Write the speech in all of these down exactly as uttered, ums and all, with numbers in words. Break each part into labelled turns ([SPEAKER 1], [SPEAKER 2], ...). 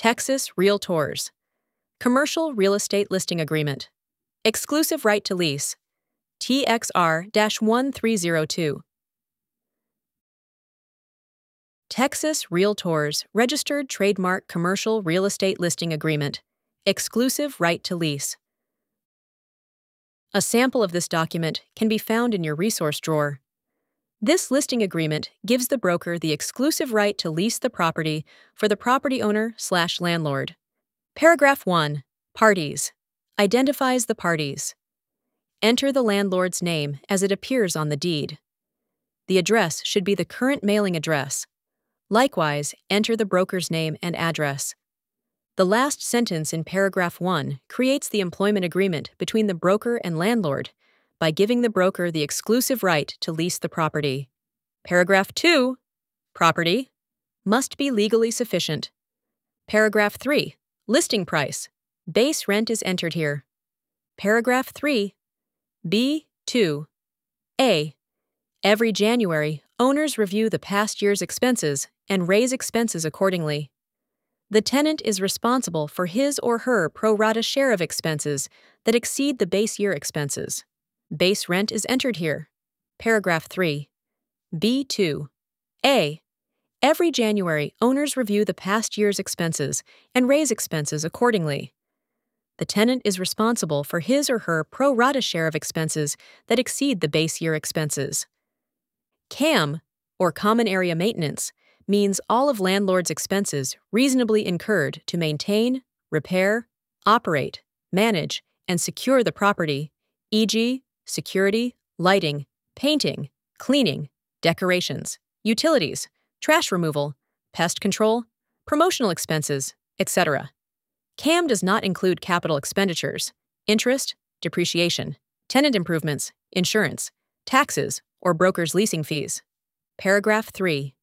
[SPEAKER 1] Texas Realtors. Commercial Real Estate Listing Agreement. Exclusive Right to Lease. T X R one three zero two. Texas Realtors Registered Trademark Commercial Real Estate Listing Agreement. Exclusive Right to Lease. A sample of this document can be found in your resource drawer. This listing agreement gives the broker the exclusive right to lease the property for the property owner slash landlord. Paragraph one. Parties. Identifies the parties. Enter the landlord's name as it appears on the deed. The address should be the current mailing address. Likewise, enter the broker's name and address. The last sentence in paragraph one creates the employment agreement between the broker and landlord by giving the broker the exclusive right to lease the property. Paragraph two. Property. Must be legally sufficient. Paragraph three. Listing price. Base rent is entered here. Paragraph three. B two. A. Every January, owners review the past year's expenses and raise expenses accordingly. The tenant is responsible for his or her pro rata share of expenses that exceed the base year expenses. Base rent is entered here. Paragraph three. B two. A. Every January, owners review the past year's expenses and raise expenses accordingly. The tenant is responsible for his or her pro rata share of expenses that exceed the base year expenses. C A M, or Common Area Maintenance, means all of landlord's expenses reasonably incurred to maintain, repair, operate, manage, and secure the property, for example, security, lighting, painting, cleaning, decorations, utilities, trash removal, pest control, promotional expenses, et cetera. C A M does not include capital expenditures, interest, depreciation, tenant improvements, insurance, taxes, or broker's leasing fees. Paragraph three.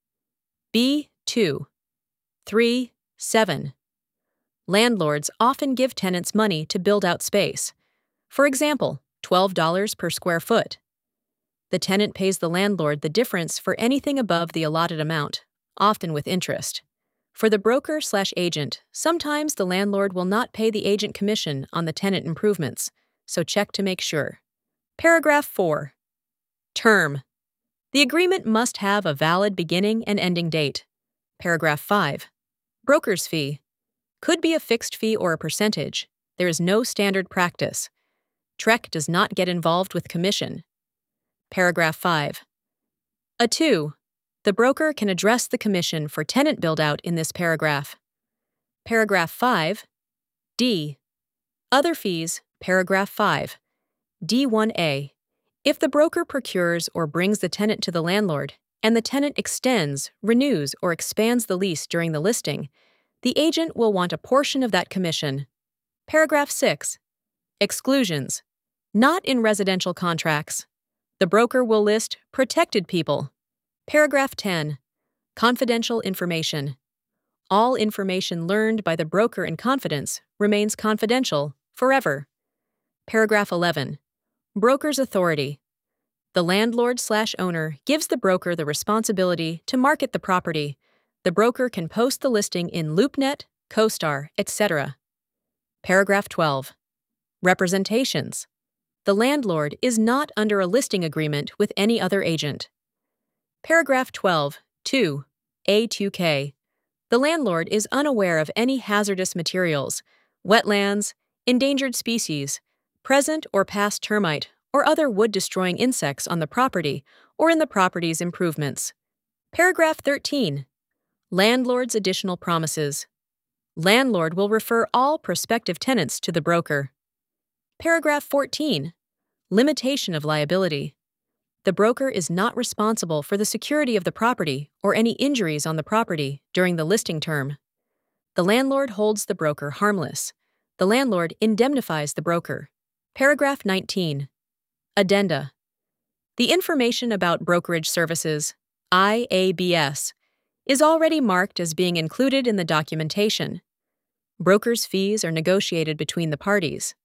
[SPEAKER 1] B two. three seven. Landlords often give tenants money to build out space. For example, twelve dollars per square foot. The tenant pays the landlord the difference for anything above the allotted amount, often with interest. For the broker slash agent, sometimes the landlord will not pay the agent commission on the tenant improvements, so check to make sure. Paragraph four. Term. The agreement must have a valid beginning and ending date. Paragraph five. Broker's fee. Could be a fixed fee or a percentage. There is no standard practice. T R E C does not get involved with commission. Paragraph five. A two. The broker can address the commission for tenant build-out in this paragraph. Paragraph five. D. Other fees. Paragraph five. D one A. If the broker procures or brings the tenant to the landlord, and the tenant extends, renews, or expands the lease during the listing, the agent will want a portion of that commission. Paragraph six. Exclusions. Not in residential contracts. The broker will list protected people. Paragraph ten. Confidential information. All information learned by the broker in confidence remains confidential forever. Paragraph eleven. Broker's authority. The landlord slash owner gives the broker the responsibility to market the property. The broker can post the listing in LoopNet, CoStar, et cetera. Paragraph twelve. Representations. The landlord is not under a listing agreement with any other agent. Paragraph twelve. two. A two K. The landlord is unaware of any hazardous materials, wetlands, endangered species, present or past termite or other wood-destroying insects on the property or in the property's improvements. Paragraph thirteen. Landlord's additional promises. Landlord will refer all prospective tenants to the broker. Paragraph fourteen. Limitation of liability. The broker is not responsible for the security of the property or any injuries on the property during the listing term. The landlord holds the broker harmless. The landlord indemnifies the broker. Paragraph nineteen. Addenda. The information about brokerage services, I A B S, is already marked as being included in the documentation. Broker's fees are negotiated between the parties.